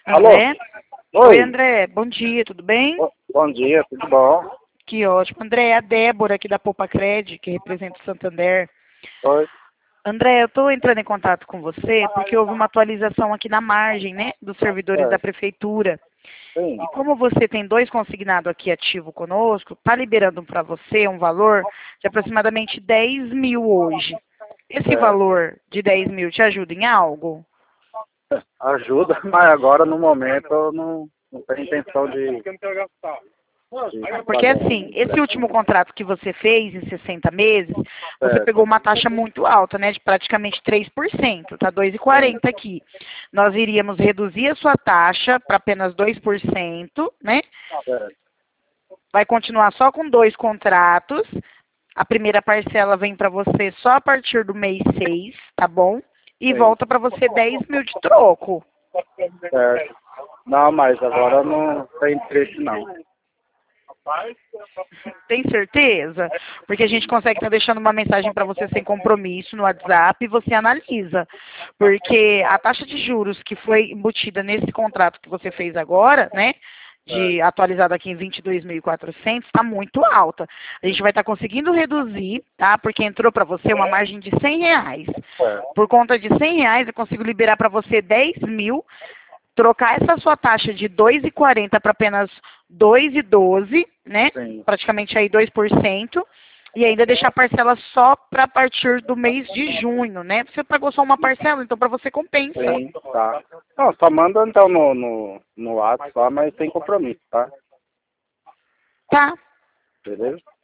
Alô? André? Oi. Oi, André. Bom dia, tudo bem? Bom dia, tudo bom? Que ótimo. André, é a Débora aqui da Poupa Cred, que representa o Santander. Oi. André, eu estou entrando em contato com você porque houve uma atualização aqui na margem, né, dos servidores da É, prefeitura. sim. E como você tem 2 consignados aqui ativo conosco, está liberando para você um valor de aproximadamente 10 mil hoje. Esse É, valor de 10 mil te ajuda em algo? ajuda, mas agora no momento eu não tenho intenção de Porque fazer assim, um esse último empréstimo. contrato que você fez em 60 meses, você Certo. pegou uma taxa muito alta, né, de praticamente 3%, tá Sim. 2,40 aqui. Nós iríamos reduzir a sua taxa para apenas 2%, né? Certo. Vai continuar só com 2 contratos. A primeira parcela vem para você só a partir do mês 6, tá bom? E Sim. volta para você 10 mil de troco. Certo. Não, mas agora eu não tenho interesse não. Tem certeza? Porque a gente consegue estar deixando uma mensagem para você sem compromisso no WhatsApp e você analisa. Porque a taxa de juros que foi embutida nesse contrato que você fez agora, né? De Certo. atualizado aqui em 22.400, está muito alta. A gente vai estar conseguindo reduzir, tá? Porque entrou para você uma margem de R$ 100. Certo. Por conta de R$ 100, eu consigo liberar para você 10 mil, trocar essa sua taxa de 2,40 para apenas 2,12, né? Sim. Praticamente aí 2%, e ainda deixar a parcela só para a partir do mês de junho, né? Você pagou só uma parcela, então para você compensa. Sim, tá. Não, só manda então no WhatsApp, mas sem compromisso, tá? Tá. Beleza?